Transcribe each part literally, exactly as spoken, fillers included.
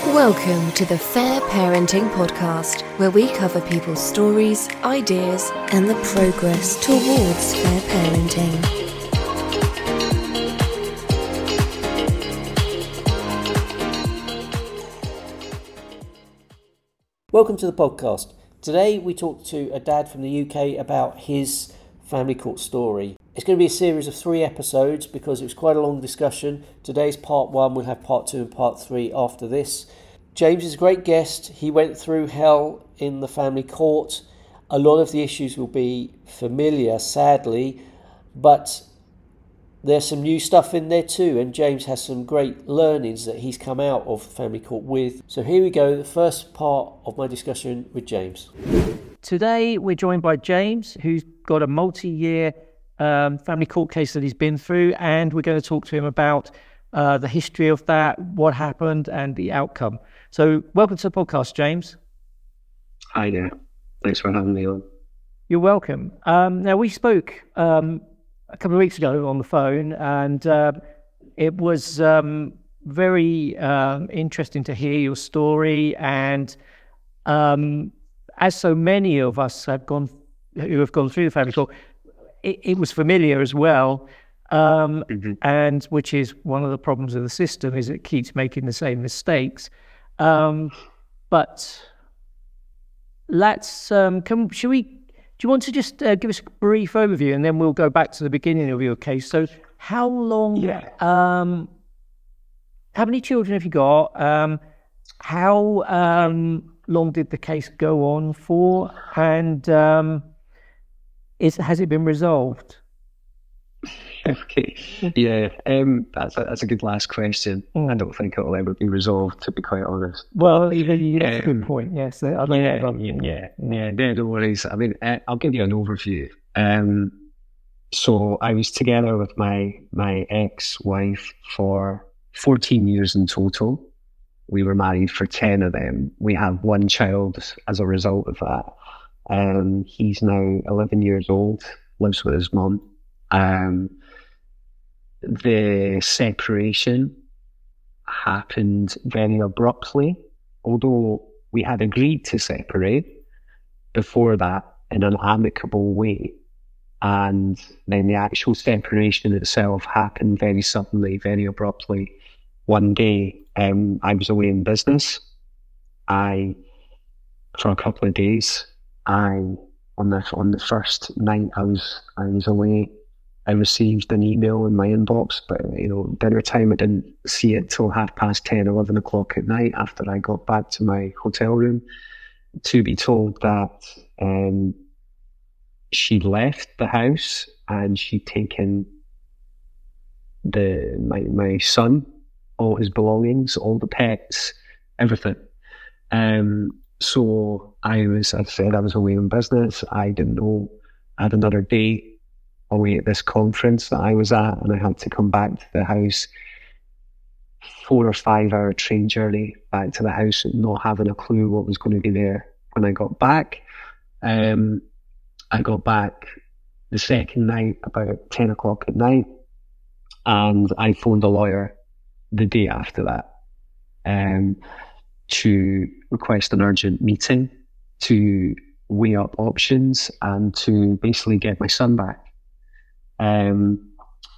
Welcome to the Fair Parenting Podcast, where we cover people's stories, ideas, and the progress towards fair parenting. Welcome to the podcast. Today we talk to a dad from the U K about his family court story. It's going to be a series of three episodes because it was quite a long discussion. Today's part one, we'll have part two and part three after this. James is a great guest. He went through hell in the family court. A lot of the issues will be familiar, sadly, but there's some new stuff in there too, and James has some great learnings that he's come out of family court with. So here we go, the first part of my discussion with James. Today we're joined by James, who's got a multi-year um, family court case that he's been through, and we're going to talk to him about uh, the history of that, what happened, and the outcome. So welcome to the podcast, James. Hi there. Thanks for having me on. You're welcome. Um, now, we spoke um, a couple of weeks ago on the phone, and uh, it was um, very um, interesting to hear your story. And um, as so many of us have gone, who have gone through the family court, it, it was familiar as well. Um, mm-hmm. And which is one of the problems of the system, is it keeps making the same mistakes. Um, but let's, um, can, should we, do you want to just uh, give us a brief overview, and then we'll go back to the beginning of your case? So how long, yeah. um, how many children have you got? Um, how um, long did the case go on for? And um, is, has it been resolved? Okay, yeah, um, that's, a, that's a good last question. Mm. I don't think it will ever be resolved, to be quite honest. Well, even that's um, a good point, yes. I mean, yeah, yeah, yeah, yeah, no, no worries. I mean, uh, I'll give you an overview. Um, so I was together with my, my ex-wife for fourteen years in total. We were married for ten of them. We have one child as a result of that. Um, he's now eleven years old, lives with his mum. Um, the separation happened very abruptly, although we had agreed to separate before that in an amicable way. And then the actual separation itself happened very suddenly, very abruptly. One day, um, I was away in business. I, for a couple of days, I, on the, on the first night I was, I was away, I received an email in my inbox, but, you know, dinner time, I didn't see it till half past ten, eleven o'clock at night after I got back to my hotel room, to be told that um, she'd left the house and she'd taken the my, my son, all his belongings, all the pets, everything. Um, so I was, as I said, I was away in business. I didn't know I had another day away at this conference that I was at, and I had to come back to the house, four or five hour train journey back to the house, and not having a clue what was going to be there when I got back. Um, I got back the second night about ten o'clock at night, and I phoned a lawyer the day after that um, to request an urgent meeting to weigh up options and to basically get my son back. Um,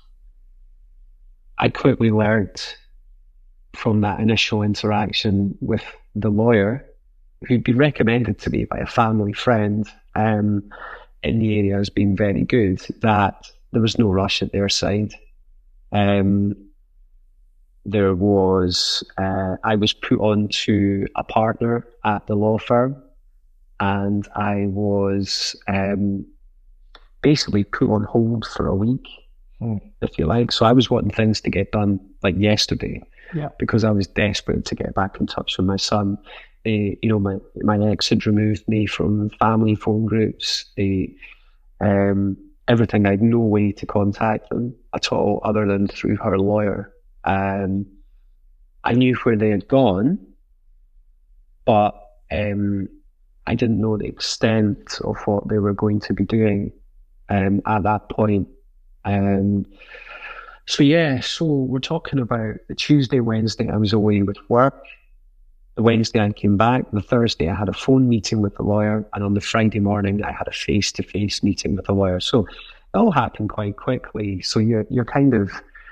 I quickly learned from that initial interaction with the lawyer, who'd been recommended to me by a family friend um, in the area as being very good, that there was no rush at their side. Um, there was, uh, I was put on to a partner at the law firm, and I was um, basically put on hold for a week, hmm. if you like. So I was wanting things to get done like yesterday, yeah. because I was desperate to get back in touch with my son. They, you know, my, my ex had removed me from family phone groups. They, um, everything. I had no way to contact them at all other than through her lawyer. Um, I knew where they had gone, but um, I didn't know the extent of what they were going to be doing. Um, at that point. Um, so yeah, so we're talking about the Tuesday, Wednesday, I was away with work. The Wednesday I came back. The Thursday I had a phone meeting with the lawyer, and on the Friday morning I had a face-to-face meeting with the lawyer. So it all happened quite quickly. So you're you're kind of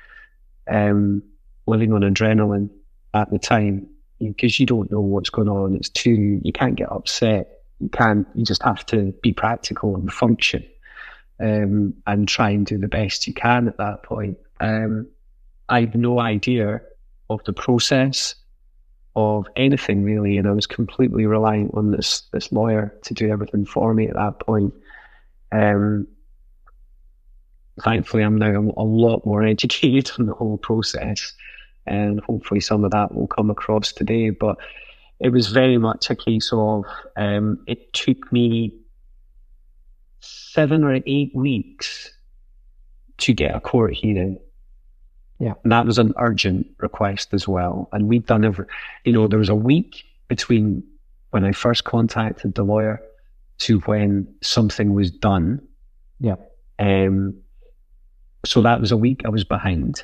um, living on adrenaline at the time because you don't know what's going on. It's too you can't get upset. You can't. You just have to be practical and function, um, and try and do the best you can at that point. Um, I had no idea of the process of anything really, and I was completely reliant on this this lawyer to do everything for me at that point. Um, thankfully, I'm now a lot more educated on the whole process, and hopefully some of that will come across today. But it was very much a case of um, it took me seven or eight weeks to get a court hearing. Yeah. And that was an urgent request as well. And we'd done every, you know, there was a week between when I first contacted the lawyer to when something was done. Yeah. Um, so that was a week I was behind.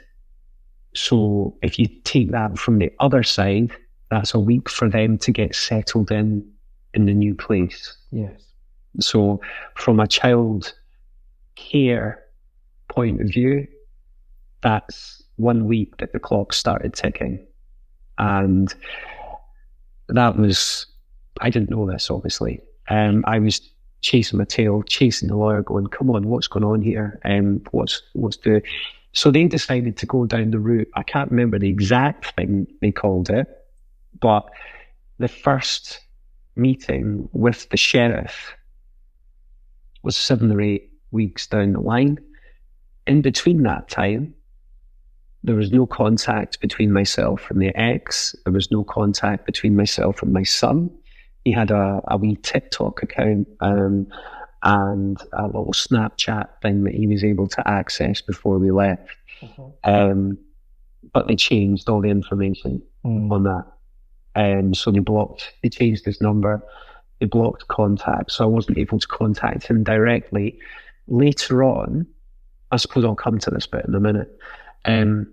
So if you take that from the other side, that's a week for them to get settled in in the new place. Yes. So from a child care point of view, that's one week that the clock started ticking. And that was, I didn't know this, obviously. Um, I was chasing my tail, chasing the lawyer, going, come on, what's going on here? Um, what's, what's the... So they decided to go down the route. I can't remember the exact thing they called it, but the first meeting with the sheriff was seven or eight weeks down the line. In between that time, there was no contact between myself and the ex. There was no contact between myself and my son. He had a, a wee TikTok account um, and a little Snapchat thing that he was able to access before we left. Uh-huh. Um, but they changed all the information mm. on that. Um, so they blocked, they changed his number, they blocked contact, so I wasn't able to contact him directly. Later on, I suppose I'll come to this bit in a minute, um,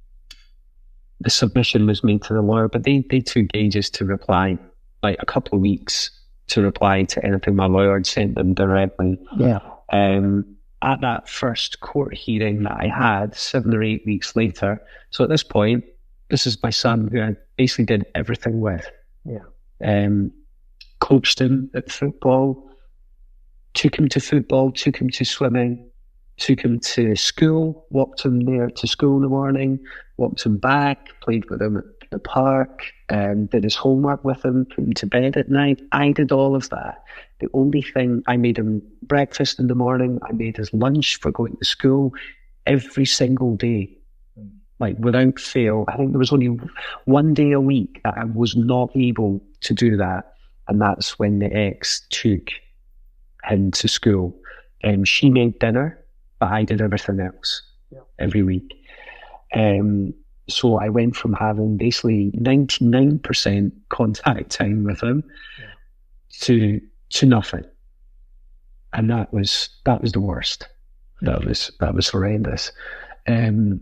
the submission was made to the lawyer, but they, they took ages to reply, like a couple of weeks to reply to anything my lawyer had sent them directly. Yeah. Um, at that first court hearing that I had, seven or eight weeks later, so at this point, this is my son who I basically did everything with. Yeah. Um, coached him at football, took him to football, took him to swimming, took him to school, walked him there to school in the morning, walked him back, played with him at the park, um, did his homework with him, put him to bed at night. I did all of that. The only thing, I made him breakfast in the morning, I made his lunch for going to school every single day, like without fail. I think there was only one day a week that I was not able to do that, and that's when the ex took him to school. Um, she made dinner, but I did everything else yeah. every week. Um, so I went from having basically ninety-nine percent contact time with him yeah. to to nothing. And that was that was the worst. That was that was horrendous. Um,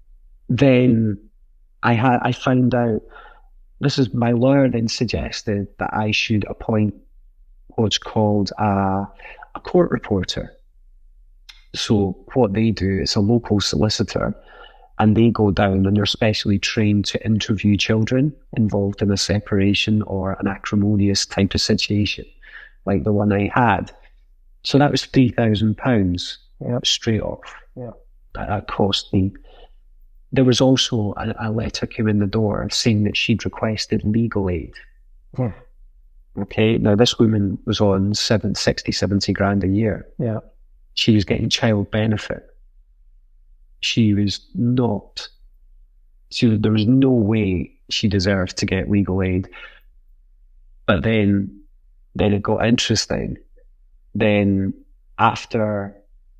then I had I found out, this is my lawyer then suggested that I should appoint what's called a, a court reporter. So what they do is a local solicitor, and they go down and they're specially trained to interview children involved in a separation or an acrimonious type of situation, like the one I had. So that was three thousand pounds yep. straight off. Yeah, that, that cost me. There was also a, a letter came in the door saying that she'd requested legal aid. Yeah. Okay, now this woman was on seven, sixty, seventy grand a year. Yeah. She was getting child benefit. She was not, she, there was no way she deserved to get legal aid. But then, then it got interesting. Then after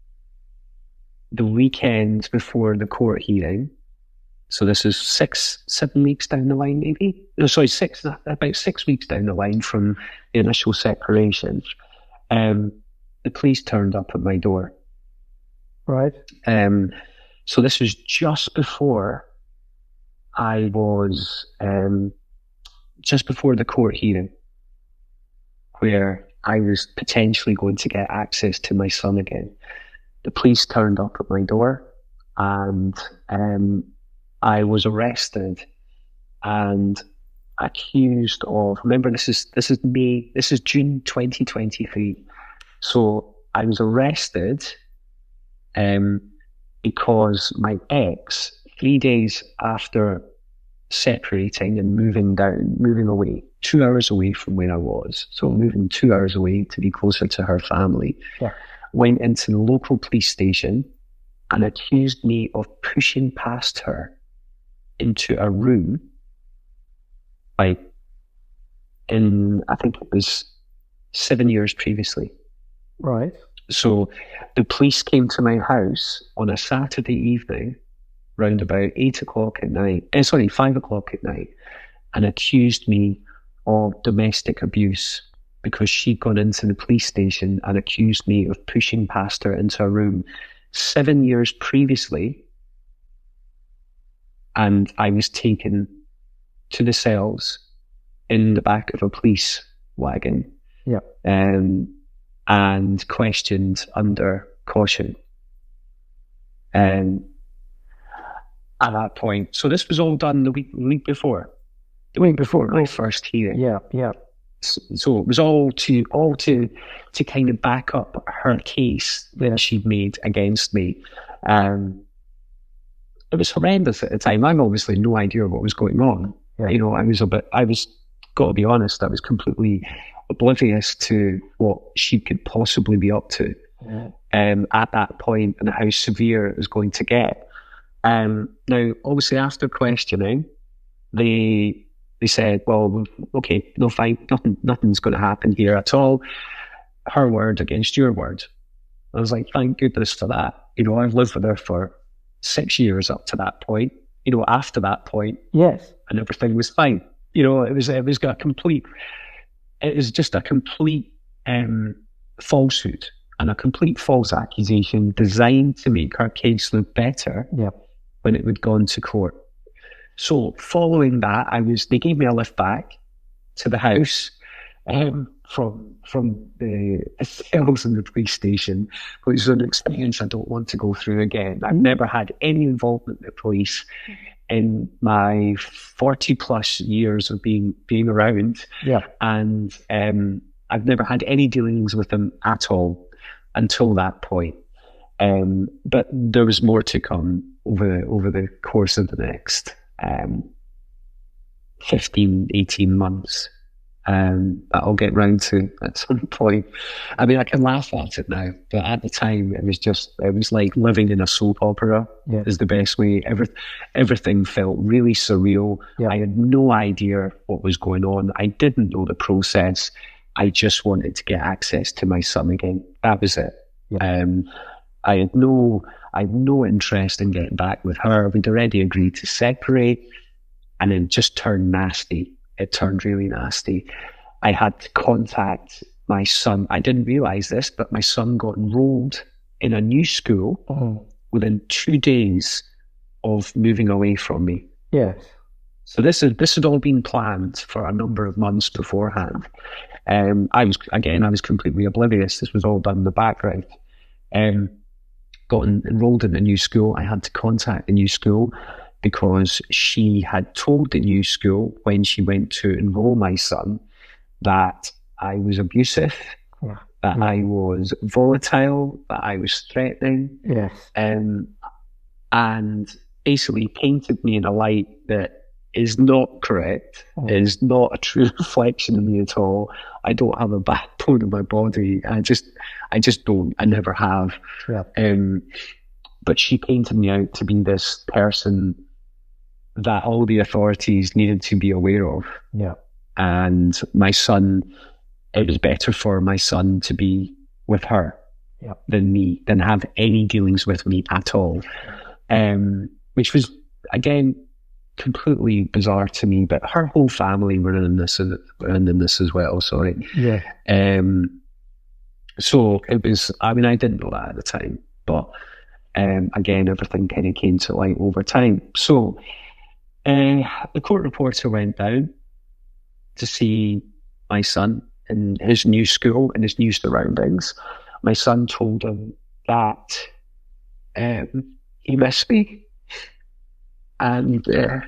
the weekend before the court hearing, so this is six, seven weeks down the line, maybe? No, sorry, six, about six weeks down the line from the initial separation, um, the police turned up at my door. Right. Um, so this was just before I was um, just before the court hearing, where I was potentially going to get access to my son again, the police turned up at my door, and um, I was arrested and accused of, remember this is this is May, this is June twenty twenty-three. So I was arrested um, because my ex, three days after separating and moving down, moving away, two hours away from where I was, so moving two hours away to be closer to her family, Yeah. went into the local police station and accused me of pushing past her into a room, like in, I think it was seven years previously. Right. So the police came to my house on a Saturday evening, round about eight o'clock at night, eh, sorry, five o'clock at night, and accused me of domestic abuse because she'd gone into the police station and accused me of pushing past her into a room seven years previously. And I was taken to the cells in the back of a police wagon. Yeah. Um, and questioned under caution. Um, at that point. So this was all done the week, the week before. The week before my first hearing. Yeah, yeah. So, so it was all to all to to kind of back up her case that Yeah. she'd made against me. Um, it was horrendous at the time. I've obviously no idea what was going on. Yeah. You know, I was a bit. I was, got to be honest, I was completely oblivious to what she could possibly be up to Yeah. um, at that point and how severe it was going to get. Um, now, obviously, after questioning, they they said, "Well, okay, no, fine, nothing, nothing's going to happen here at all. Her word against your word." I was like, "Thank goodness for that." You know, I've lived with her for six years up to that point. You know, after that point, Yes. and everything was fine. You know, it was it was a complete. It was just a complete um, falsehood and a complete false accusation designed to make her case look better Yeah. when it had gone to court. So following that, I was they gave me a lift back to the house um, from from the cells in the police station, which was an experience I don't want to go through again. I've never had any involvement in the police in my forty plus years of being being around. Yeah. And um, I've never had any dealings with them at all until that point. Um, but there was more to come over over the course of the next um, fifteen, eighteen months. Um, that I'll get round to at some point. I mean, I can laugh at it now, but at the time, it was just, it was like living in a soap opera. Yeah. Is the best way. Every, everything felt really surreal. Yeah. I had no idea what was going on. I didn't know the process. I just wanted to get access to my son again. That was it. Yeah. Um, I had no, I had no interest in getting back with her. We'd already agreed to separate, and it just turned nasty. It turned really nasty. I had to contact my son. I didn't realize this, but my son got enrolled in a new school Oh. within two days of moving away from me. Yes. So this is this had all been planned for a number of months beforehand. Um, I was again, I was completely oblivious. This was all done in the background. Um, got en- enrolled in a new school. I had to contact the new school because she had told the new school when she went to enroll my son that I was abusive, Yeah. that Yeah. I was volatile, that I was threatening, Yes. um, and basically painted me in a light that is not correct, Oh. is not a true reflection of me at all. I don't have a backbone in my body. I just, I just don't. I never have. Yeah. Um, but she painted me out to be this person that all the authorities needed to be aware of. Yeah. And my son, it was better for my son to be with her Yeah. than me, than have any dealings with me at all. Um, which was, again, completely bizarre to me, but her whole family were in this, were in this as well, sorry. Yeah. Um, so it was, I mean, I didn't know that at the time, but um, again, everything kind of came to light over time. So uh, the court reporter went down. to see my son in his new school and his new surroundings. My son told him that um, he missed me, and uh,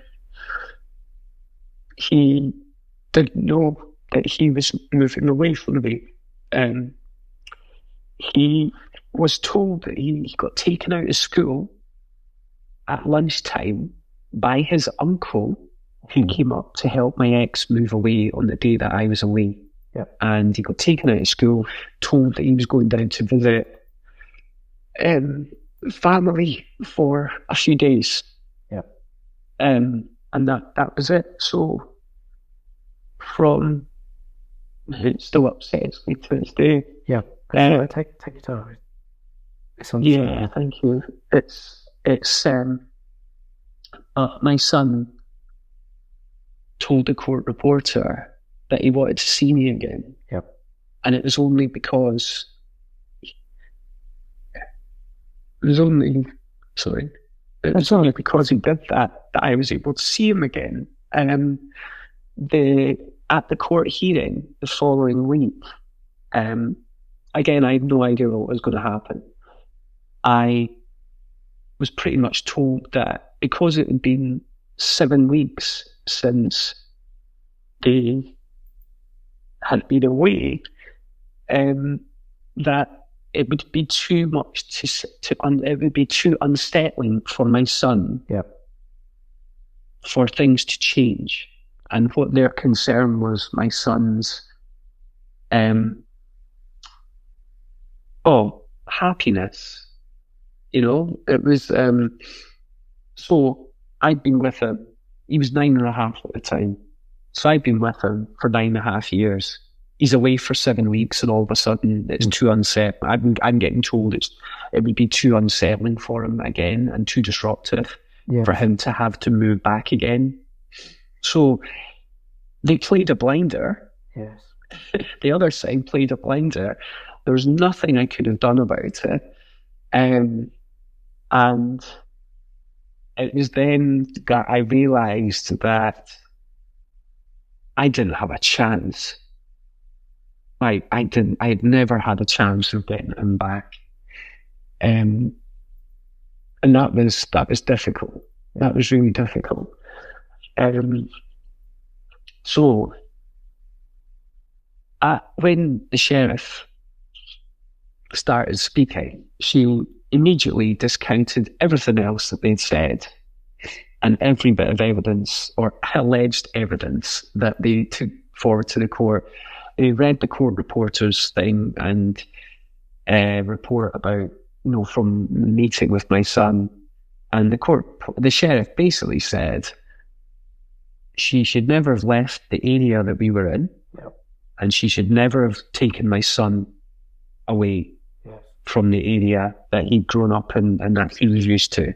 he didn't know that he was moving away from me. Um, he was told that he, he got taken out of school at lunchtime by his uncle, who came up to help my ex move away on the day that I was away. Yep. And he got taken out of school, told that he was going down to visit um, family for a few days. Yep. Um, and that, that was it. So from, it still upsets me to this day. Yeah. Uh, take, take your time. It's yeah, thank you. It's, it's, um, uh, my son told the court reporter that he wanted to see me again. Yep. And it was only because it was only sorry. It was only because he did that that I was able to see him again. And um, the at the court hearing the following week, um, again I had no idea what was going to happen. I was pretty much told that because it had been seven weeks since they had been away, um, that it would be too much to to un, it would be too unsettling for my son. Yep. For things to change, and what their concern was my son's um oh happiness. You know, it was um so I'd been with him. He was nine and a half at the time. So I've been with him for nine and a half years. He's away for seven weeks, and all of a sudden it's too unsettling. I'm, I'm getting told it's it would be too unsettling for him again, and too disruptive yeah. for him to have to move back again. So they played a blinder. Yes. The other side played a blinder. There was nothing I could have done about it. Um, and it was then that I realised that I didn't have a chance. I I didn't. I had never had a chance of getting him back, um, and that was that was difficult. That was really difficult. Um, so, uh, when the sheriff started speaking, she immediately discounted everything else that they'd said, and every bit of evidence or alleged evidence that they took forward to the court. They read the court reporter's thing and uh, report about, you know, from the meeting with my son, and the court, the sheriff basically said she should never have left the area that we were in, yep. and she should never have taken my son away yes. from the area that he'd grown up in and that he was used to.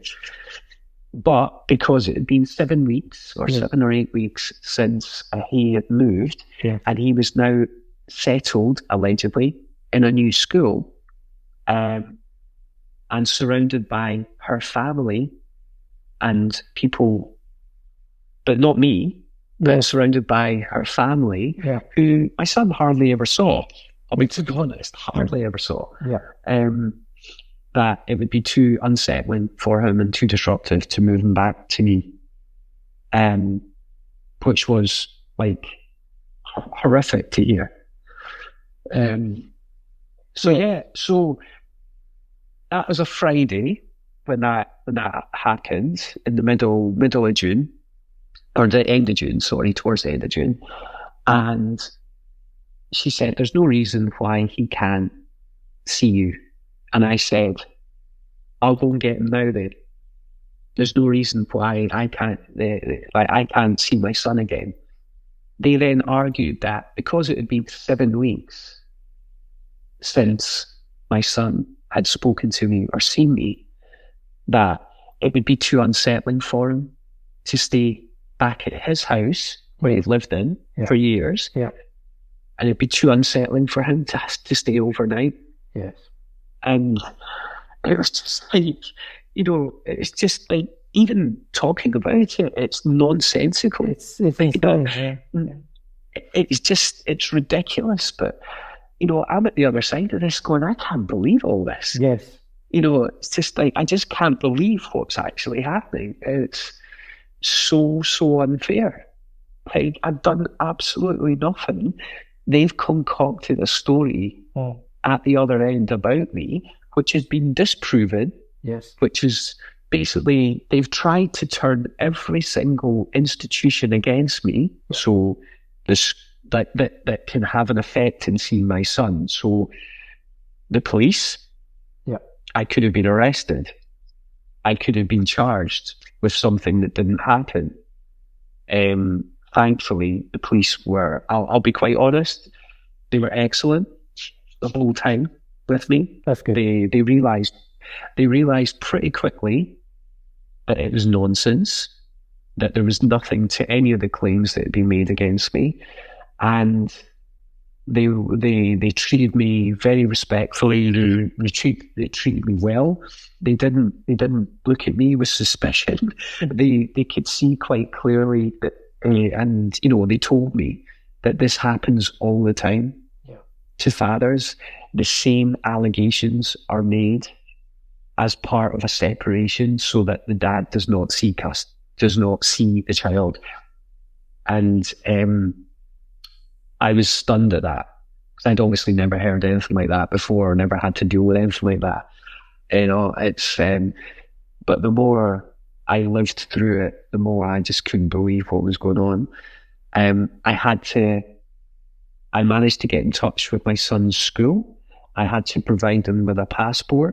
But because it had been seven weeks or yeah. seven or eight weeks since uh, he had moved, yeah. and he was now settled, allegedly, in a new school, um, and surrounded by her family and people, but not me, but surrounded by her family, yeah. who my son hardly ever saw. I mean, to be honest, hardly ever saw. Yeah. Um, that it would be too unsettling for him and too disruptive to move him back to me, um, which was like horrific to hear. Um, so yeah, so that was a Friday when that when that happened in the middle middle of June, or the end of June, sorry, towards the end of June, and she said, "There's no reason why he can't see you." And I said, "I'll go and get him now then. There's no reason why I can't, uh, like I can't see my son again." They then argued that because it had been seven weeks since my son had spoken to me or seen me, that it would be too unsettling for him to stay back at his house where he'd lived in yeah. for years. Yeah. And it'd be too unsettling for him to, to stay overnight. Yes. And it was just like, you know, it's just like, even talking about it, it's nonsensical. It's, it's, it's you know, yeah. it's just, it's ridiculous. But, you know, I'm at the other side of this going, I can't believe all this. Yes. You know, it's just like, I just can't believe what's actually happening. It's so, so unfair. Like, I've done absolutely nothing. They've concocted a story oh. at the other end about me, which has been disproven. Yes. Which is basically, they've tried to turn every single institution against me. So this that, that, that can have an effect in seeing my son. So the police, yeah, I could have been arrested. I could have been charged with something that didn't happen. Um, thankfully, the police were, I'll, I'll be quite honest, they were excellent the whole time with me. That's good. They, they realised They realised pretty quickly that it was nonsense, that there was nothing to any of the claims that had been made against me, and they they they treated me very respectfully. They, they, treat, they treated me well. They didn't they didn't look at me with suspicion. they they could see quite clearly that, uh, and you know, they told me that this happens all the time yeah. to fathers. The same allegations are made as part of a separation, so that the dad does not see cust- does not see the child. And um, I was stunned at that, because I'd obviously never heard anything like that before, never had to deal with anything like that. You know, it's, um, but the more I lived through it, the more I just couldn't believe what was going on. Um, I had to, I managed to get in touch with my son's school. I had to provide him with a passport.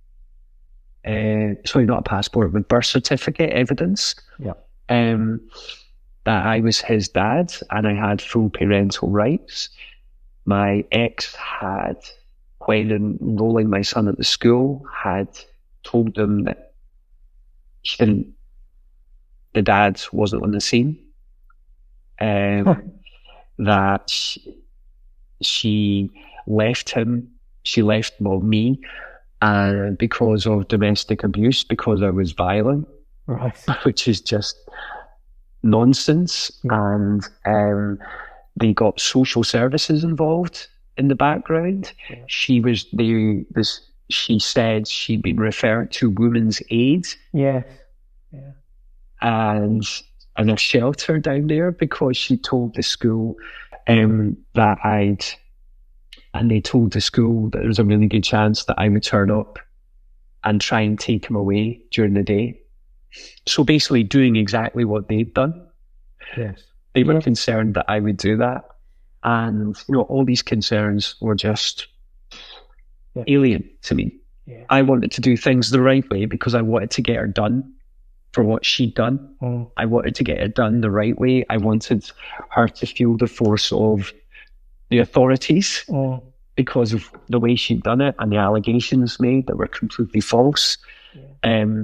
Uh, sorry, not a passport, with birth certificate evidence. Yeah. Um, that I was his dad and I had full parental rights. My ex had, when enrolling my son at the school, had told them that she didn't, the dad wasn't on the scene. Um, that she, she left him, she left well, me, and because of domestic abuse, because I was violent, right, which is just nonsense. And um, they got social services involved in the background. Yeah. She was the this. She said she'd been referred to Women's Aid, yeah, yeah, and and a shelter down there, because she told the school um, that I'd. And they told the school that there was a really good chance that I would turn up and try and take him away during the day. So basically doing exactly what they'd done. Yes. They were yeah. concerned that I would do that. And, you know, all these concerns were just yeah. alien to me. Yeah. I wanted to do things the right way because I wanted to get her done for what she'd done. Mm. I wanted to get her done the right way. I wanted her to feel the force of the authorities oh. because of the way she'd done it and the allegations made that were completely false. Yeah. Um,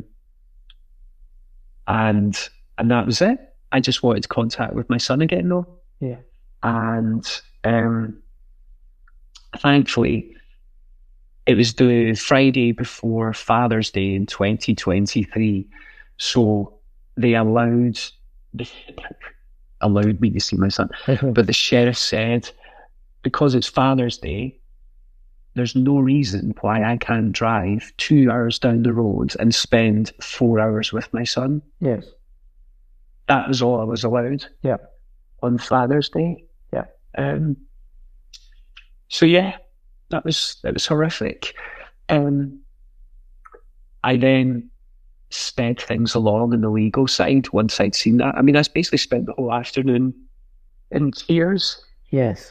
and and that was it. I just wanted contact with my son again, though. Yeah. And um, thankfully, it was the Friday before Father's Day in twenty twenty-three, so they allowed allowed me to see my son. But the sheriff said, because it's Father's Day, there's no reason why I can't drive two hours down the road and spend four hours with my son. Yes. That was all I was allowed. Yeah. On Father's Day. Yeah. Um. So yeah, that was that was horrific. Um. I then sped things along in the legal side once I'd seen that. I mean, I basically spent the whole afternoon in tears. Yes.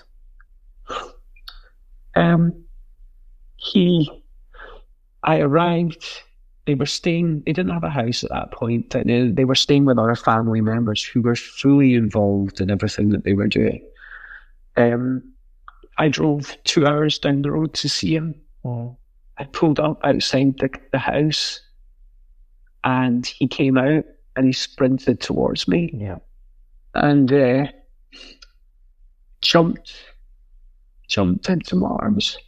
Um, he, I arrived, they were staying, they didn't have a house at that point. They, they were staying with other family members who were fully involved in everything that they were doing. Um, I drove two hours down the road to see him. Oh. I pulled up outside the, the house and he came out and he sprinted towards me. Yeah. And uh, jumped jumped into my arms.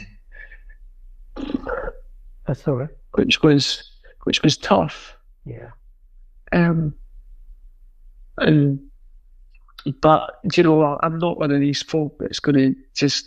That's all right. Which was which was tough. Yeah. Um and But, you know, I'm not one of these folk that's going to just,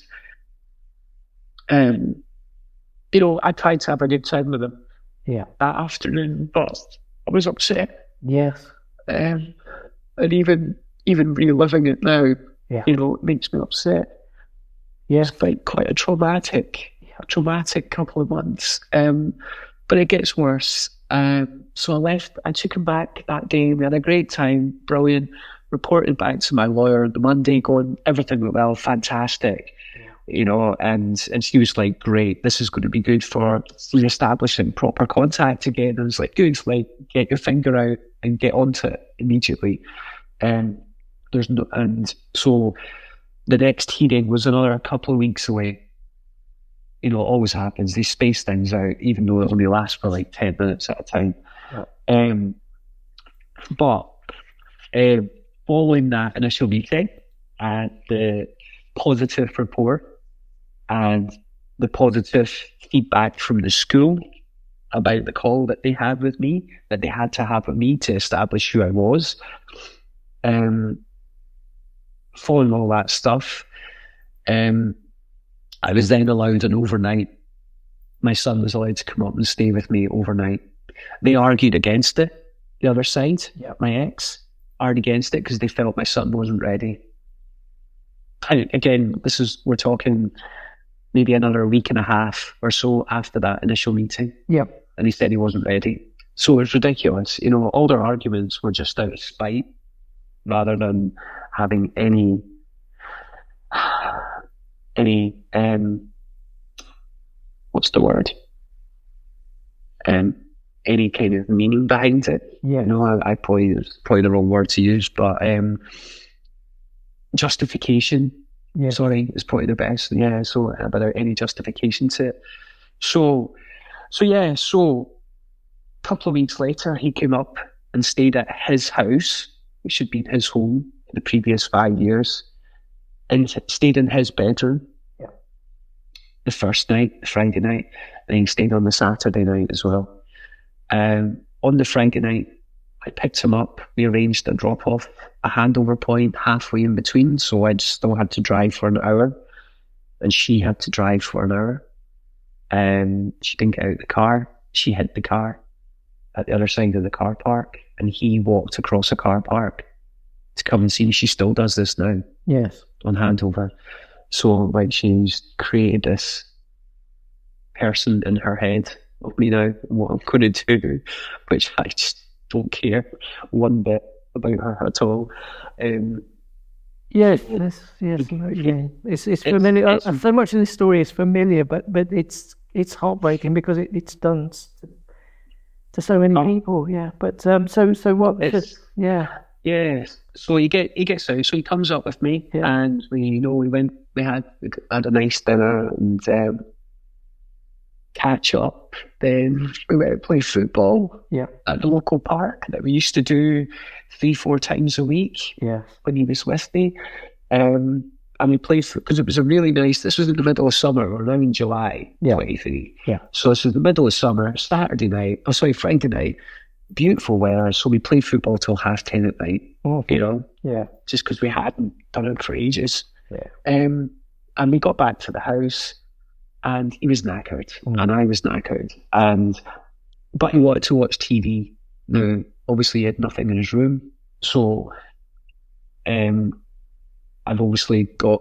um, you know, I tried to have a good time with them Yeah. that afternoon, but I was upset. Yes. Um, and even even reliving it now, Yeah. you know, it makes me upset. Yes. It's been quite a traumatic, a traumatic couple of months. Um, but it gets worse. Um, so I left, I took him back that day. We had a great time, brilliant. Reported back to my lawyer the Monday, going, everything went well, fantastic. Yeah. You know, and, and she was like, great, this is going to be good for re-establishing proper contact again. I was like, good, like, get your finger out and get onto it immediately. And there's no, and so the next hearing was another couple of weeks away. You know, it always happens. They space things out, even though it only lasts for like ten minutes at a time. Yeah. Um, but um, following that initial meeting and the positive report and the positive feedback from the school about the call that they had with me, that they had to have with me to establish who I was, um, following all that stuff, um, I was then allowed an overnight. My son was allowed to come up and stay with me overnight. They argued against it. The other side, Yep. my ex, argued against it because they felt my son wasn't ready. And again, this is, we're talking maybe another week and a half or so after that initial meeting. Yep. And he said he wasn't ready. So it was ridiculous. You know, all their arguments were just out of spite rather than having any, any, um, what's the word? Um, any kind of meaning behind it. Yeah. You know, I, I probably, it's probably the wrong word to use, but um, justification. Yeah. Sorry, is probably the best. Yeah, so uh, without any justification to it. So, so yeah, so a couple of weeks later, he came up and stayed at his house, which had been his home for the previous five years, and stayed in his bedroom. Yeah. The first night, the Friday night, and he stayed on the Saturday night as well. Um, on the Friday night, I picked him up. We arranged a drop-off, a handover point halfway in between, so I still had to drive for an hour, and she had to drive for an hour. And she didn't get out of the car. She hid the car at the other side of the car park, and he walked across a car park to come and see me. She still does this now. Yes. On handover. So like she's created this person in her head of me now and what I'm going to do, which I just don't care one bit about her at all. Um, Yes, yes, yes. no, yeah. It's it's familiar. it's- uh, so much of this story is familiar, but but it's it's heartbreaking because it, it's done s- to so many Oh. people. Yeah, but um, so so what? It's- yeah, Yes. So he get he gets out. So he comes up with me, Yeah. and we, you know, we went. We had we had a nice dinner and um, catch up. Then we went to play football yeah, at the local park that we used to do three, four times a week yeah, when he was with me. Um, and we played because it was a really nice. This was in the middle of summer. We're now in July Yeah. twenty-three. Yeah. So this was the middle of summer. Saturday night. Oh, sorry, Friday night. Beautiful weather. So we played football till half ten at night. oh, You know, yeah, just because we hadn't done it for ages. yeah, Um, and we got back to the house, and he was knackered, Mm. and I was knackered, and but he wanted to watch T V. Now, obviously, he had nothing in his room, so um, I've obviously got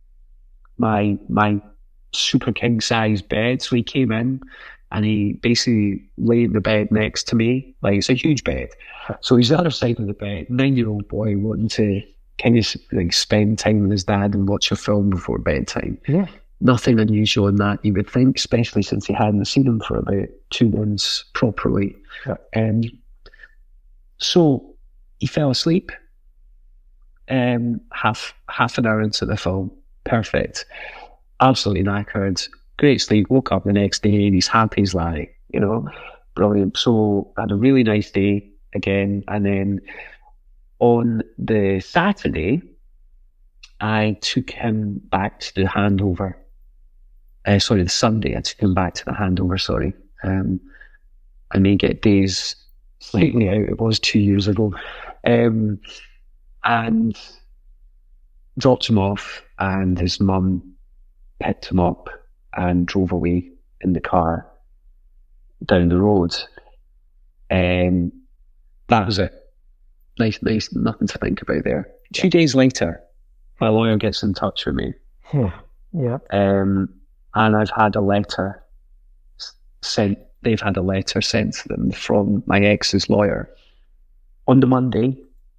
my my super king size bed. So he came in, and he basically lay in the bed next to me, like it's a huge bed. So he's the other side of the bed, nine year old boy wanting to kind of like spend time with his dad and watch a film before bedtime. yeah, Nothing unusual in that, you would think, especially since he hadn't seen him for about two months properly. Yeah. Um, so he fell asleep. Um, half half an hour into the film, perfect, absolutely knackered, great sleep. Woke up the next day and he's happy as Larry, you know, brilliant. So had a really nice day again, and then on the Saturday, I took him back to the handover. Uh, sorry, the Sunday, I took him back to the handover, sorry. Um, I may get days slightly out, it was two years ago. Um, and dropped him off, and his mum picked him up and drove away in the car down the road. Um, that was it. Nice, nice, nothing to think about there. Two days later, my lawyer gets in touch with me. Yeah. Yeah. Um, and I've had a letter sent, they've had a letter sent to them from my ex's lawyer. On the Monday,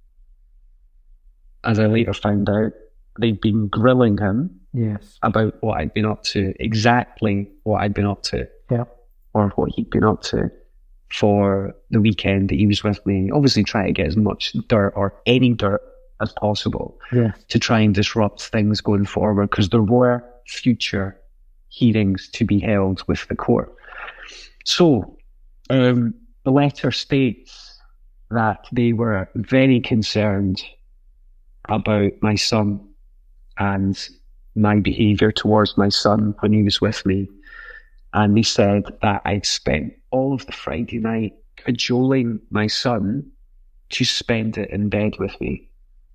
as I later found out, they'd been grilling him Yes. about what I'd been up to, exactly what I'd been up to, Yeah. or what he'd been up to for the weekend that he was with me. Obviously trying to get as much dirt or any dirt as possible Yeah. to try and disrupt things going forward, because there were future hearings to be held with the court. So um, the letter states that they were very concerned about my son and my behaviour towards my son when he was with me. And they said that I'd spent all of the Friday night cajoling my son to spend it in bed with me.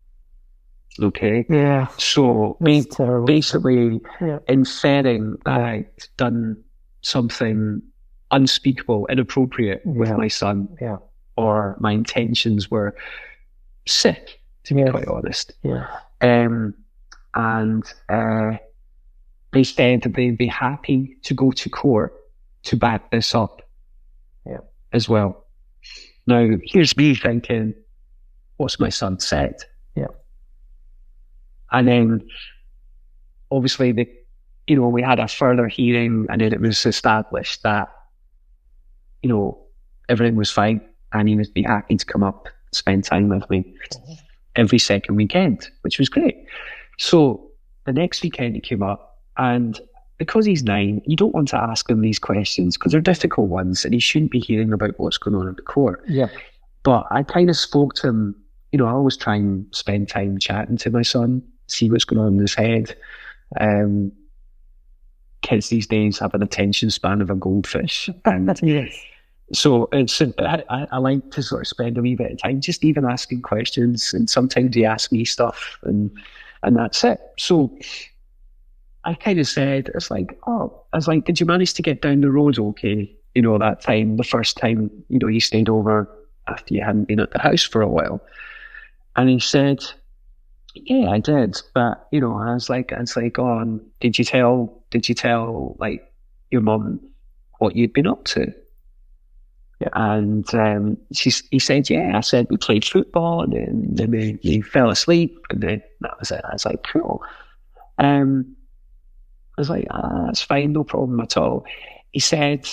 Okay? Yeah. So That's ba- terrible. basically Yeah. inferring that I'd done something unspeakable, inappropriate with Yeah. my son, Yeah. or my intentions were sick, to be Yes. quite honest. Yeah. Um, and uh, they said that they'd be happy to go to court to back this up Yeah. as well. Now, here's me thinking, what's my son said? Yeah. And then, obviously, the, you know, we had a further hearing, and then it was established that, you know, everything was fine, and he would be happy to come up, spend time with me every second weekend, which was great. So the next weekend he came up, and because he's nine, you don't want to ask him these questions because they're difficult ones, and he shouldn't be hearing about what's going on in the court. Yeah. But I kind of spoke to him. You know, I always try and spend time chatting to my son, see what's going on in his head. Um, kids these days have an attention span of a goldfish. And Yes. so it's, I, I, I like to sort of spend a wee bit of time just even asking questions, and sometimes he asks me stuff, and and that's it. So I kind of said, it's like, oh, I was like, did you manage to get down the road okay? You know, that time, the first time, you know, you stayed over after you hadn't been at the house for a while. And he said, yeah, I did. But, you know, I was like, I was like, oh, and did you tell, did you tell, like, your mum what you'd been up to? Yeah. And um, she, he said, yeah. I said, we played football, and then, then we, we fell asleep, and then that was it. I was like, cool. Um, I was like, ah, that's fine, no problem at all. He said,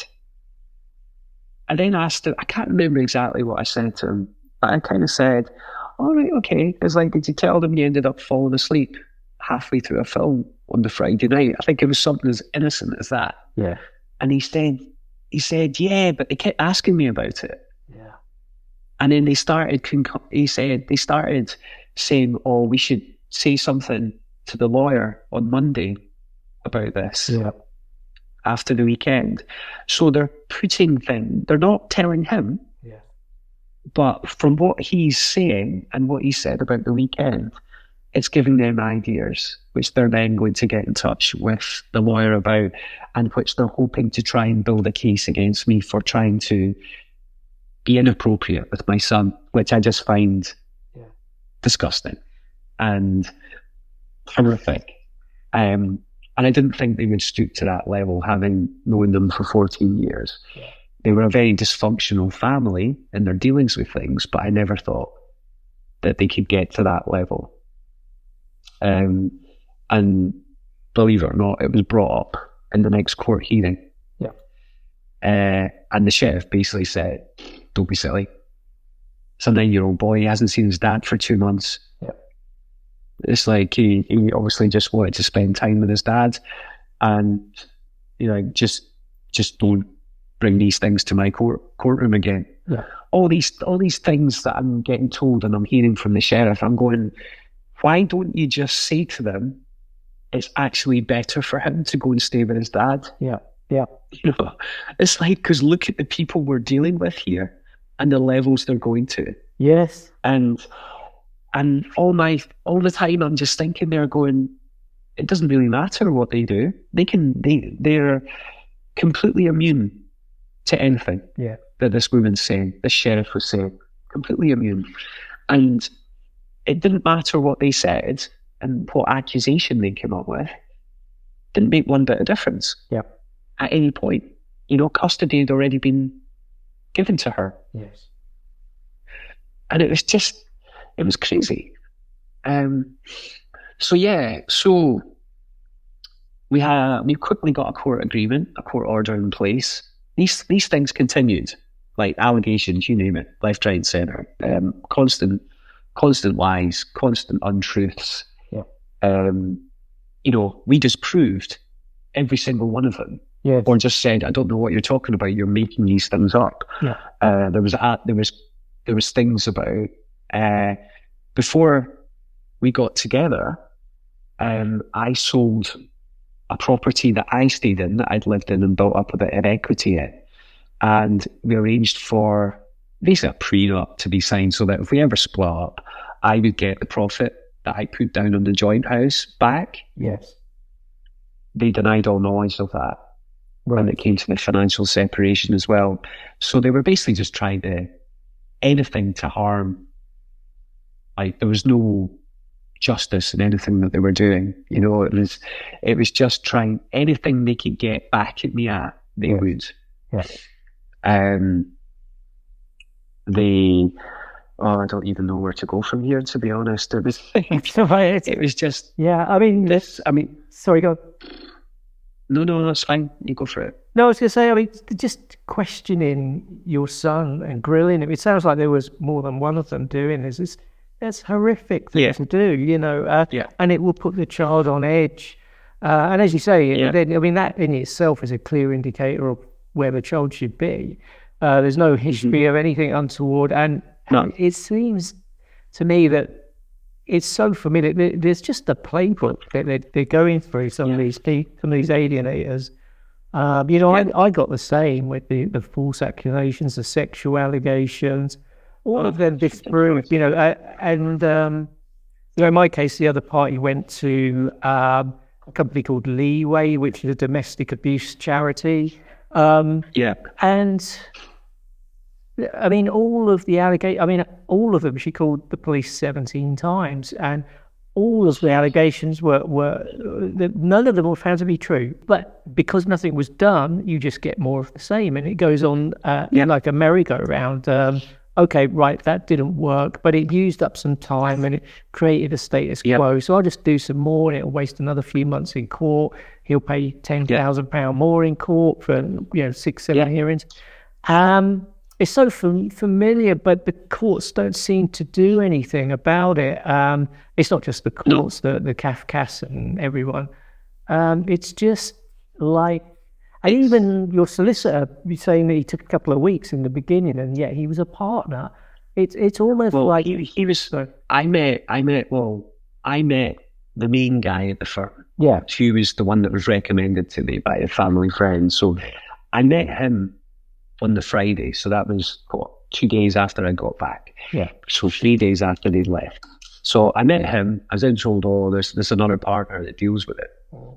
I then asked him, I can't remember exactly what I said to him, but I kind of said, all right, okay. It's like, did you tell them you ended up falling asleep halfway through a film on the Friday night? I think it was something as innocent as that. Yeah. And he said, he said, yeah, but they kept asking me about it. Yeah. And then they started, conc- he said, they started saying, oh, we should say something to the lawyer on Monday about this. Yeah. After the weekend. So they're putting things, they're not telling him, Yeah. but from what he's saying and what he said about the weekend, it's giving them ideas, which they're then going to get in touch with the lawyer about, and which they're hoping to try and build a case against me for trying to be inappropriate with my son, which I just find Yeah. disgusting and horrific. Um, and I didn't think they would stoop to that level, having known them for fourteen years. Yeah. They were a very dysfunctional family in their dealings with things, but I never thought that they could get to that level. Um, and believe it or not, it was brought up in the next court hearing. Yeah. Uh, and the sheriff basically said, don't be silly. It's a nine-year-old boy. He hasn't seen his dad for two months. Yeah. It's like he, he obviously just wanted to spend time with his dad, and, you know, just just don't bring these things to my court courtroom again. Yeah. All these all these things that I'm getting told and I'm hearing from the sheriff, I'm going, why don't you just say to them, it's actually better for him to go and stay with his dad? Yeah. Yeah. You know, it's like, because look at the people we're dealing with here and the levels they're going to. Yes. And And all my all the time, I'm just thinking there, going, it doesn't really matter what they do. They can they they're completely immune to anything Yeah. that this woman's saying, this sheriff was saying, completely immune. And it didn't matter what they said and what accusation they came up with. Didn't make one bit of difference. Yeah. At any point, you know, custody had already been given to her. Yes. And it was just, it was crazy. Um, so yeah, so we had, we quickly got a court agreement, a court order in place. These these things continued, like allegations, you name it, left, right, and centre. Um, constant, constant lies, constant untruths. Yeah. Um, you know, we just proved every single one of them. Yeah. Or just said, I don't know what you're talking about. You're making these things up. Yeah. Uh, there was a, there was there was things about uh, before we got together. Um, I sold a property that I stayed in, that I'd lived in and built up a bit of equity in, and we arranged for basically a prenup to be signed so that if we ever split up, I would get the profit that I put down on the joint house back. Yes. They denied all knowledge of that. Right. When it came to the financial separation as well. So they were basically just trying to, anything to harm, like there was no justice in anything that they were doing. You know, it was, it was just trying, anything they could get back at me at, they Yes. would. Yes. Um, they, oh, I don't even know where to go from here, to be honest. It was, it was just, Yeah, I mean, this, I mean, sorry, go on. no, no, that's fine. You go for it. No, I was going to say, I mean, just questioning your son and grilling him. It sounds like there was more than one of them doing this. It's, that's horrific thing Yeah. to do, you know, uh, Yeah. and it will put the child on edge. Uh, and as you say, Yeah. then, I mean, that in itself is a clear indicator of where the child should be. Uh, there's no history Mm-hmm. of anything untoward. And No. it seems to me that it's so familiar. There- There's just a playbook that they're, they're going through, some of these pe- some of these alienators. Um, you know, Yeah. I, I got the same with the, the false accusations, the sexual allegations, all of them disproved, you know, uh, and, um, you know, in my case, the other party went to um, a company called Leeway, which is a domestic abuse charity. Um, Yeah. and I mean, all of the allegations, I mean, all of them, she called the police seventeen times, and all of the allegations were, were none of them were found to be true. But because nothing was done, you just get more of the same. And it goes on uh, Yeah. like a merry-go-round. Um, okay, right, that didn't work, but it used up some time and it created a status Yeah. quo. So I'll just do some more and it'll waste another few months in court. He'll pay ten thousand pounds more in court for, you know, six, seven Yeah. hearings. Um, it's so fam- familiar, but the courts don't seem to do anything about it. Um, it's not just the courts, the, the C A F C A S and everyone. Um, it's just like, and even your solicitor, you're saying that he took a couple of weeks in the beginning, and yet he was a partner. It's it's almost Well, like he, he was. I met. I met. Well, I met the main guy at the firm. yeah, He was the one that was recommended to me by a family friend. So I met him on the Friday. So that was what, two days after I got back. yeah, So three days after they left. So I met him. I was then told, "Oh, there's there's another partner that deals with it."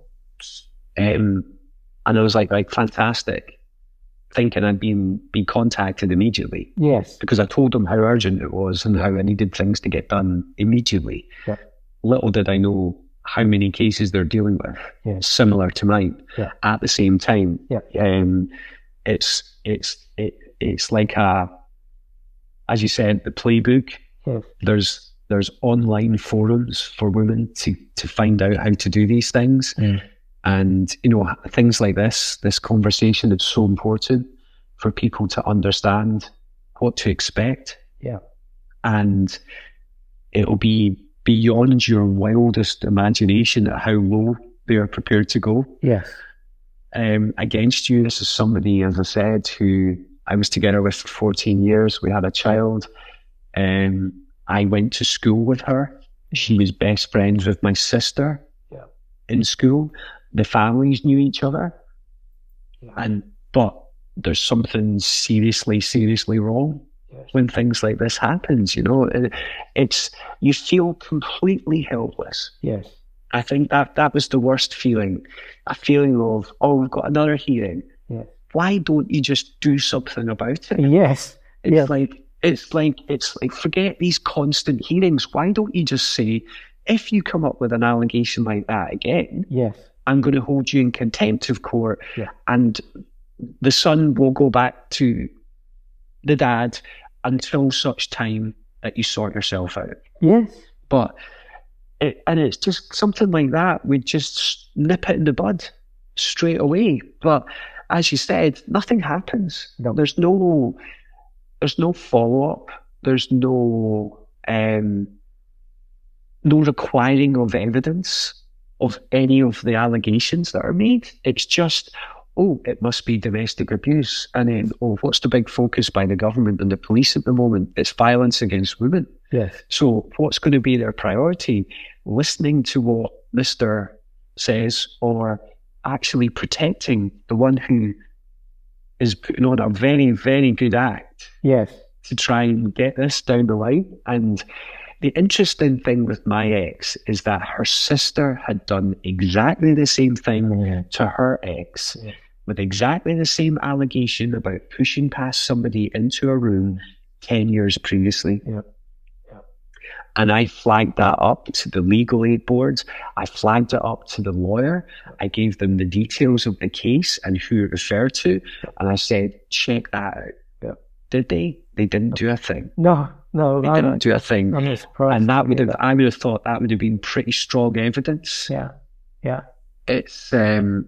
Um, and I was like, "Like fantastic," thinking I'd been been contacted immediately. yes, Because I told them how urgent it was and how I needed things to get done immediately. Yeah. Little did I know how many cases they're dealing with, Yeah. similar to mine, Yeah. at the same time. Yeah. Um, it's it's it, it's like a, as you said, the playbook. yes, There's there's online forums for women to to find out how to do these things. Mm. And, you know, things like this, this conversation is so important for people to understand what to expect. yeah, And it'll be beyond your wildest imagination at how low they are prepared to go yes, um, against you. This is somebody, as I said, who I was together with for fourteen years. We had a child. Um, I went to school with her. She was best friends with my sister Yeah. in school. The families knew each other. Yeah. And but there's something seriously, seriously wrong. Yes. when things like this happens, you know. And it's, you feel completely helpless. Yes. I think that that was the worst feeling, a feeling of, oh, we've got another hearing. Yes. Why don't you just do something about it? Yes. It's yes. like, it's like, it's like, forget these constant hearings. Why don't you just say, if you come up with an allegation like that again, yes, I'm going to hold you in contempt of court, yeah. and the son will go back to the dad until such time that you sort yourself out. Yes. But, it, and it's just something like that, we just nip it in the bud straight away. But as you said, nothing happens. No. There's no, there's no follow-up. There's no, um, no requiring of evidence of any of the allegations that are made. It's just, oh, it must be domestic abuse. And then, oh, what's the big focus by the government and the police at the moment? It's violence against women. Yes. So what's going to be their priority? Listening to what Mister says, or actually protecting the one who is putting on a very, very good act yes. to try and get this down the line? And the interesting thing with my ex is that her sister had done exactly the same thing yeah. to her ex, yeah. with exactly the same allegation about pushing past somebody into a room ten years previously. Yeah. Yeah. And I flagged that up to the legal aid boards. I flagged it up to the lawyer. I gave them the details of the case and who it referred to. And I said, check that out. Yeah. Did they? They didn't do a thing. No, no. They I didn't don't, do a thing. I'm not surprised. And that would have, that. I would have thought that would have been pretty strong evidence. Yeah. Yeah. It's, um,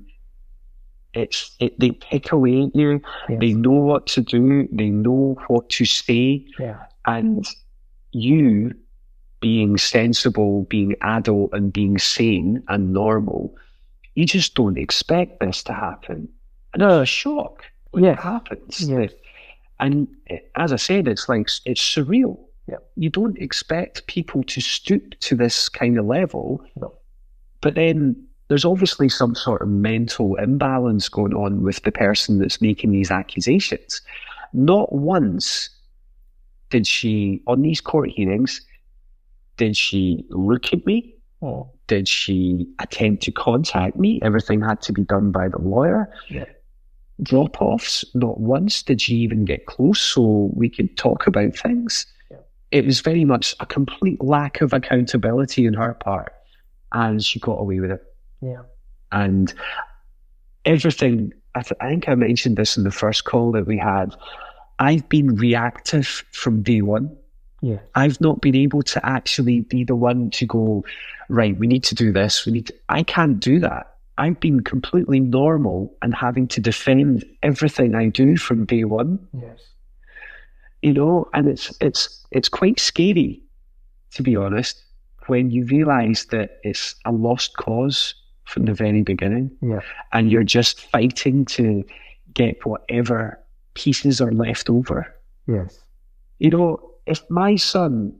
it's, it, they pick away at you. Yes. They know what to do. They know what to say. Yeah. And you, being sensible, being adult and being sane and normal, you just don't expect this to happen. And No. it's a shock when Yes. it happens. Yes. And as I said, it's like, it's surreal. Yeah. You don't expect people to stoop to this kind of level. No. But then there's obviously some sort of mental imbalance going on with the person that's making these accusations. Not once did she, on these court hearings, did she look at me? Oh. Did she attempt to contact me? Everything had to be done by the lawyer. Yeah. Drop-offs, not once did she even get close so we could talk about things. Yeah. It was very much a complete lack of accountability on her part, and she got away with it. Yeah. And everything, I, th- I think I mentioned this in the first call that we had, I've been reactive from day one. Yeah. I've not been able to actually be the one to go, right, we need to do this. We need to, I can't do that. I've been completely normal and having to defend everything I do from day one. Yes. You know, and it's it's it's quite scary, to be honest, when you realise that it's a lost cause from the very beginning. Yeah. And you're just fighting to get whatever pieces are left over. Yes. You know, if my son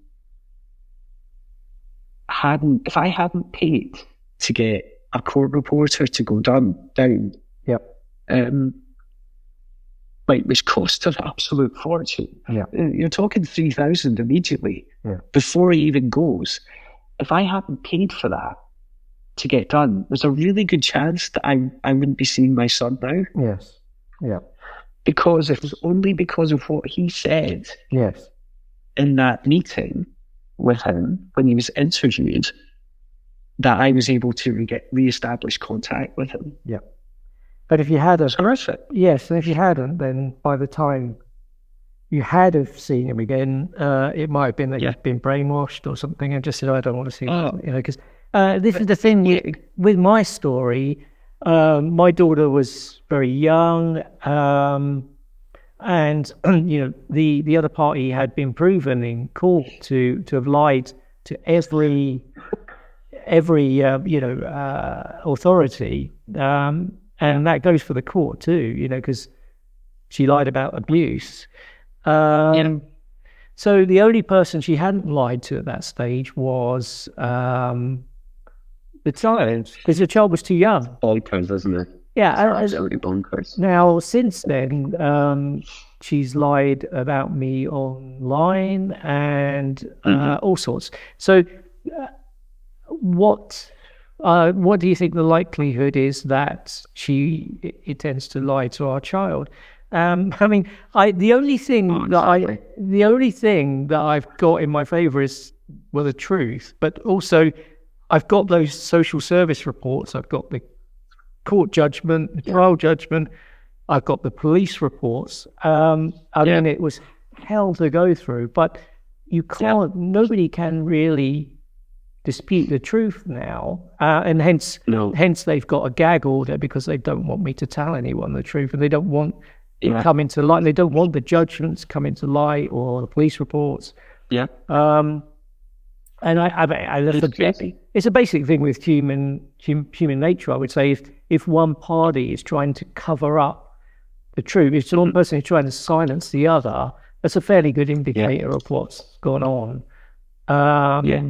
hadn't, if I hadn't paid to get a court reporter to go down, down, Yep. um, like, which cost an absolute fortune. Yeah. You're talking three thousand immediately Yeah. before he even goes. If I hadn't paid for that to get done, there's a really good chance that I I wouldn't be seeing my son now. Yes. Yeah. Because it was only because of what he said Yes. in that meeting with him when he was interviewed that I was able to re- get re-establish contact with him. Yeah. But if you hadn't, It's horrific. yes, and if you hadn't, then by the time you had have seen him again, uh, it might have been that Yeah. you'd been brainwashed or something and just said, I don't want to see him. Oh. You know, because uh, this is the thing with, with my story. Um, my daughter was very young, um, and you know, the, the other party had been proven in court to, to have lied to every every uh, you know uh, authority, um, and that goes for the court too. You know, because she lied about abuse. Um, Yeah. So the only person she hadn't lied to at that stage was um, the child, because the child was too young. Bonkers, isn't it? Yeah. and- Absolutely bonkers. Now, since then, um, she's lied about me online and uh, Mhm. all sorts. So, uh, what uh, what do you think the likelihood is that she it, it tends to lie to our child? Um, I mean, I the only thing Oh, that I exactly. the only thing that I've got in my favour is well the truth, but also I've got those social service reports. I've got the court judgment, the trial judgment. I've got the police reports. Um, I Yeah. mean, it was hell to go through, but you can't. Nobody can really dispute the truth now, uh, and hence, No. hence they've got a gag order because they don't want me to tell anyone the truth, and they don't want it Yeah. come into light. They don't want the judgments come into light or the police reports. Yeah. Um, and I, I, I that's It's a, crazy. it's a basic thing with human hum, human nature. I would say if if one party is trying to cover up the truth, if one person is trying to silence the other, that's a fairly good indicator of what's going on. Um, Yeah.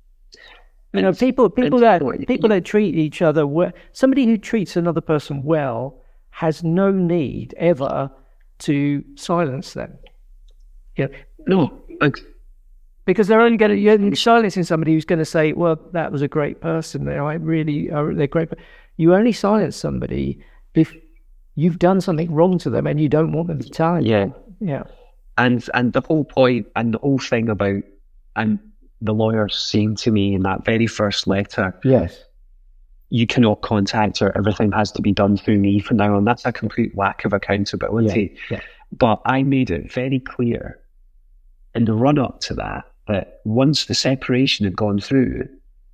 You know, people people It's- that people that treat each other well. Somebody who treats another person well has no need ever to silence them. You know, No. Like, because they're only going to you're silencing somebody who's going to say, "Well, that was a great person. They I really are they're great." But you only silence somebody if you've done something wrong to them and you don't want them to tell you. yeah. Yeah. And and the whole point and the whole thing about and the lawyer saying to me in that very first letter, Yes. you cannot contact her, everything has to be done through me from now on. That's a complete lack of accountability. Yeah. But I made it very clear in the run up to that that once the separation had gone through,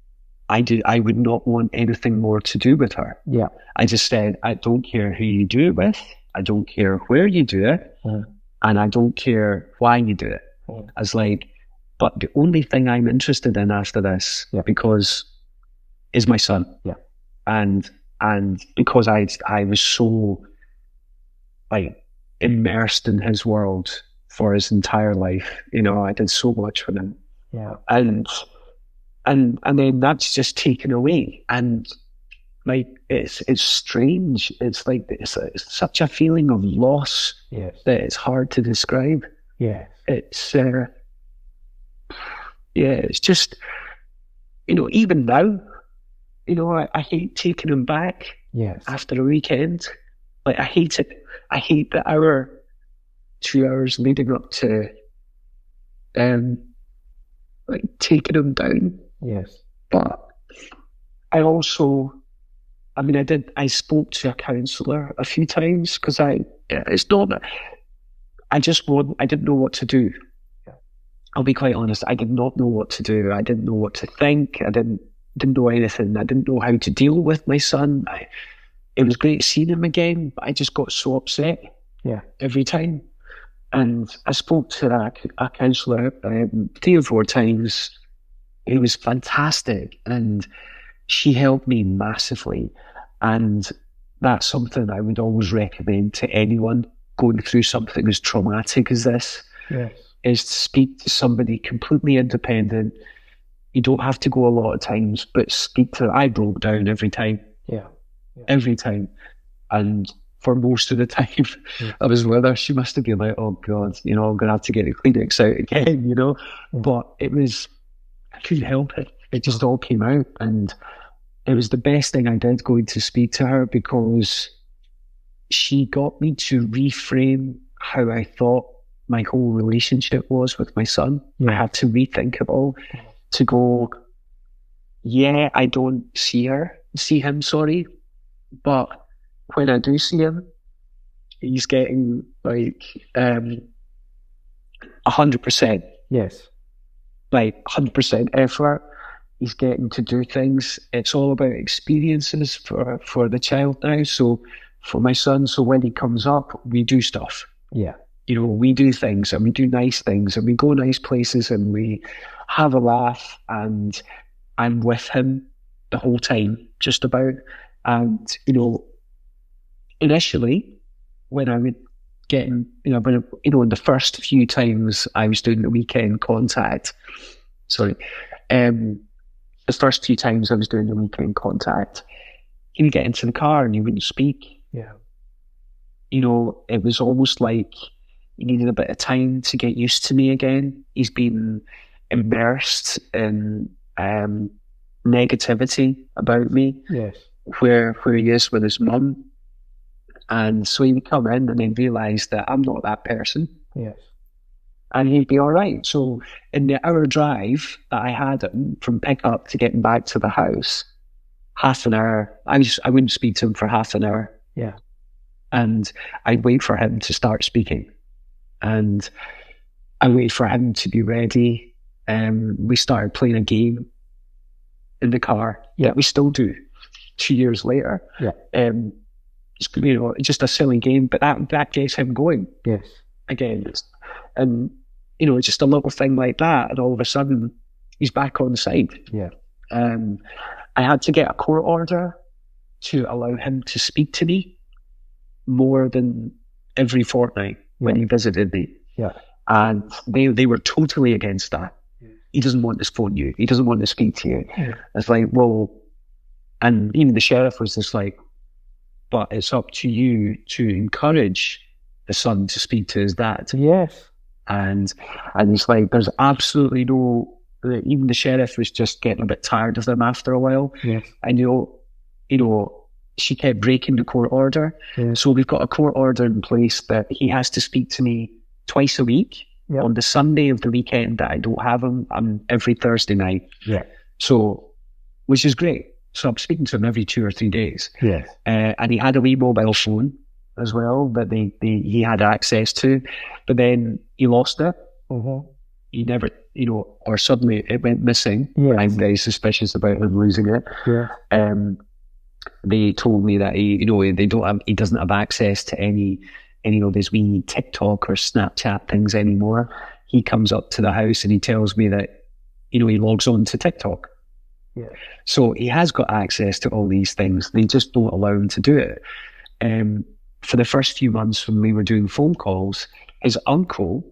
I did I would not want anything more to do with her. Yeah. I just said, I don't care who you do it with, I don't care where you do it, Mm. and I don't care why you do it. Mm. I was like, but the only thing I'm interested in after this, Yeah. because is my son. Yeah. And and because I I was so like immersed in his world for his entire life. You know, I did so much with him. Yeah. And and and then that's just taken away. And like it's it's strange. It's like it's, a, it's such a feeling of loss Yes. that it's hard to describe. Yes. It's uh, yeah, it's just, you know, even now, you know, I, I hate taking him back Yes. after a weekend. Like I hate it. I hate the hour, two hours leading up to, um, like taking him down. Yes. But I also, I mean, I did. I spoke to a counsellor a few times because I, it's not. I just want. I didn't know what to do. I'll be quite honest. I did not know what to do. I didn't know what to think. I didn't didn't know anything. I didn't know how to deal with my son. I, it was great seeing him again, but I just got so upset. Yeah. Every time. And I spoke to a, a counsellor um, three or four times. It was fantastic, and she helped me massively. And that's something I would always recommend to anyone going through something as traumatic as this. Yes. Is to speak to somebody completely independent. You don't have to go a lot of times, but speak to. I broke down every time, Yeah. Yeah. every time, and for most of the time Yeah. I was with her, she must have been like, "Oh God, you know, I'm gonna have to get the Kleenex out again," you know. Yeah. But it was, I couldn't help it. It just all came out, and it was the best thing I did going to speak to her because she got me to reframe how I thought my whole relationship was with my son. Yeah. I had to rethink it all to go, yeah, I don't see her, see him, sorry. But when I do see him, he's getting like um a hundred percent, Yes. like a hundred percent effort. He's getting to do things. It's all about experiences for, for the child now. So for my son, so when he comes up, we do stuff. Yeah. You know, we do things and we do nice things and we go nice places and we have a laugh, and I'm with him the whole time, just about. And, you know, initially, when I would get in, you know, when, you know, in the first few times I was doing the weekend contact, sorry, um, the first few times I was doing the weekend contact, he would get into the car and he wouldn't speak. Yeah. You know, it was almost like he needed a bit of time to get used to me again. He's been immersed in um, negativity about me, Yes. where where he is with his mum. And so he would come in and then realise that I'm not that person. Yes. And he'd be all right. So in the hour drive that I had him from pickup to getting back to the house, half an hour, I just I wouldn't speak to him for half an hour. Yeah. And I'd wait for him to start speaking. And I'd wait for him to be ready. Um, we started playing a game in the car Yeah. that we still do two years later. Yeah. Um, it's, you know, just a silly game, but that, that gets him going Yes. again. It's, and, you know, just a little thing like that, and all of a sudden he's back on side. Yeah. Um, I had to get a court order to allow him to speak to me more than every fortnight when he visited me. Yeah. And they, they were totally against that. He doesn't want to phone you. He doesn't want to speak to you. Yeah. It's like, well, and even the sheriff was just like, but it's up to you to encourage the son to speak to his dad. Yes. And and it's like, there's absolutely no, even the sheriff was just getting a bit tired of them after a while. Yes. And you know, you know, she kept breaking the court order. Yeah. So we've got a court order in place that he has to speak to me twice a week. Yep. On the Sunday of the weekend that I don't have him, I'm every Thursday night. Yeah. So, which is great. So I'm speaking to him every two or three days. Yes. Uh, and he had a wee mobile phone as well that they, they he had access to, but then he lost it. Mm-hmm. He never, you know, or suddenly it went missing. Yes. I'm very suspicious about him losing it. Yeah. Um, they told me that he, you know, they don't have, he doesn't have access to any, any of his wee TikTok or Snapchat things anymore. He comes up to the house and he tells me that, you know, he logs on to TikTok. Yeah. So he has got access to all these things. They just don't allow him to do it. Um, for the first few months when we were doing phone calls, his uncle,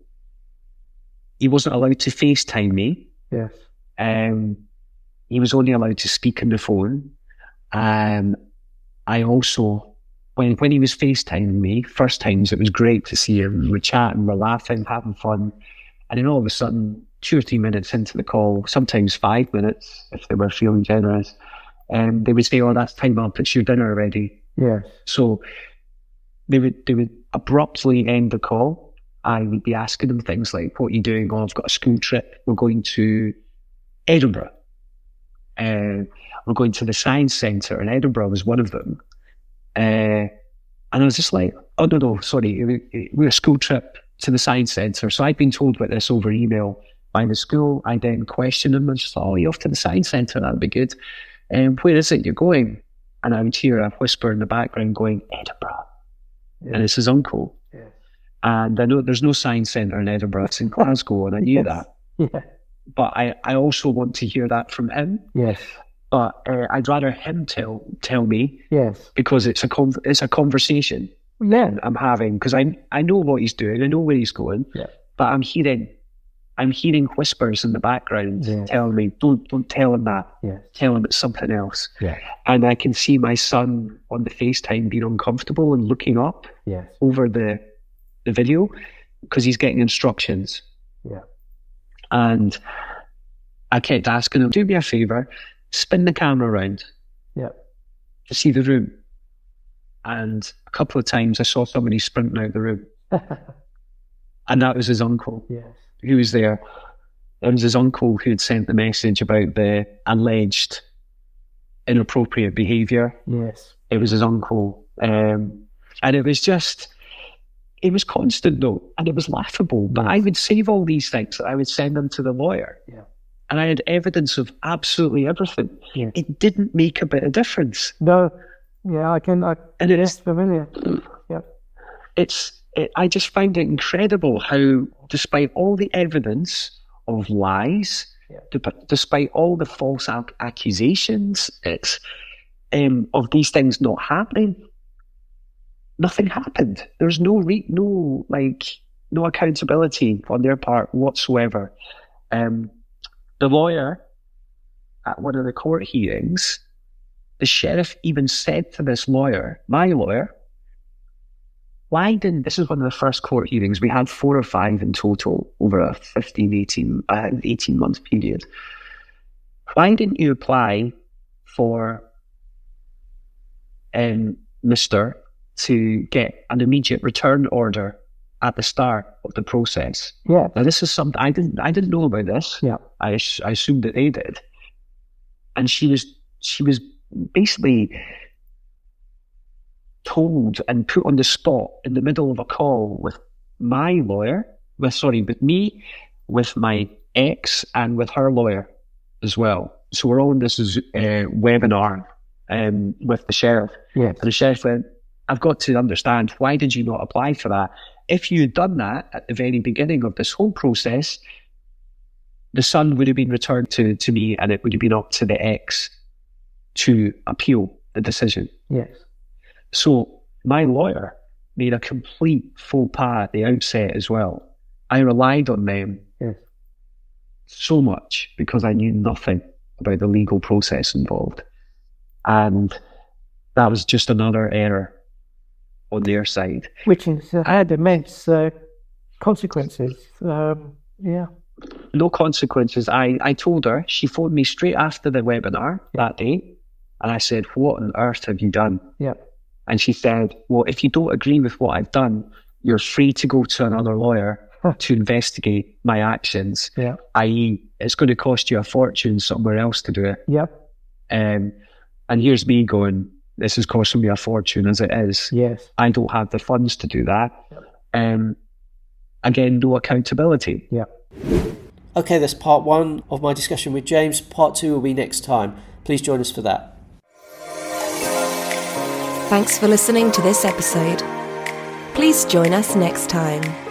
he wasn't allowed to FaceTime me. Yes. Um, he was only allowed to speak on the phone. Um, I also, when when he was FaceTiming me, first times it was great to see him. We're chatting, we're laughing, having fun. And then all of a sudden, two or three minutes into the call, sometimes five minutes, if they were feeling generous, um, they would say, oh, that's time up, it's your dinner already. Yes. So they would they would abruptly end the call. I would be asking them things like, what are you doing? Oh, I've got a school trip. We're going to Edinburgh. Uh, we're going to the Science Centre, and Edinburgh was one of them. Uh, and I was just like, oh, no, no, sorry, we're a school trip to the Science Centre. So I'd been told about this over email by the school. I then questioned them and just thought, oh, you're off to the Science Centre, that'd be good. Um, where is it you're going? And I would hear a whisper in the background going, Edinburgh. Yeah. And it's his uncle. Yeah. And I know there's no Science Centre in Edinburgh, it's in Glasgow, and I knew Yes. that. Yeah. But I, I also want to hear that from him. Yes. But uh, I'd rather him tell tell me, Yes. because it's a con- it's a conversation Yeah. I'm having, because I I know what he's doing, I know where he's going, Yeah. but I'm hearing I'm hearing whispers in the background Yeah. telling me, don't don't tell him that, Yes. tell him it's something else. Yeah. And I can see my son on the FaceTime being uncomfortable and looking up Yes. over the the video because he's getting instructions. Yeah. And I kept asking him, do me a favour, spin the camera around Yeah. to see the room. And a couple of times I saw somebody sprinting out the room. And that was his uncle Yes. who was there. It was his uncle who had sent the message about the alleged inappropriate behaviour. Yes. It was his uncle. Um, and it was just, it was constant though, and it was laughable. But I would save all these things, I would send them to the lawyer. Yeah. And I had evidence of absolutely everything. Yeah. It didn't make a bit of difference. No. Yeah, I can. I, And it's, yes, familiar. Yeah. it's, it, I just find it incredible how, despite all the evidence of lies, Yeah. d- despite all the false ac- accusations, it's um, of these things not happening, nothing happened. There's no re- no like no accountability on their part whatsoever. Um, the lawyer at one of the court hearings, the sheriff even said to this lawyer, my lawyer, why didn't, this is one of the first court hearings, we had four or five in total over a fifteen, eighteen, uh, eighteen month period. Why didn't you apply for um, Mister to get an immediate return order at the start of the process? Yeah. Now this is something, I didn't, I didn't know about this. Yeah. I, I assumed that they did. And she was, she was basically told and put on the spot in the middle of a call with my lawyer, with sorry, with me, with my ex, and with her lawyer as well. So we're all in this uh, webinar um, with the sheriff. Yes. And the sheriff went, I've got to understand, why did you not apply for that? If you had done that at the very beginning of this whole process, the son would have been returned to, to me, and it would have been up to the ex to appeal the decision. Yes. So my lawyer made a complete faux pas at the outset as well. I relied on them yes. so much because I knew nothing about the legal process involved. And that was just another error on their side. Which is, uh, had immense uh, consequences. Um, yeah. No consequences. I, I told her, she phoned me straight after the webinar that day, and I said, what on earth have you done? Yeah. And she said, well, if you don't agree with what I've done, you're free to go to another lawyer huh. to investigate my actions, yeah. that is it's going to cost you a fortune somewhere else to do it. Yep. Um, and here's me going, this is costing me a fortune as it is. Yes. I don't have the funds to do that. Yep. Um, again, no accountability. Yeah. Okay, that's part one of my discussion with James. Part two will be next time. Please join us for that. Thanks for listening to this episode. Please join us next time.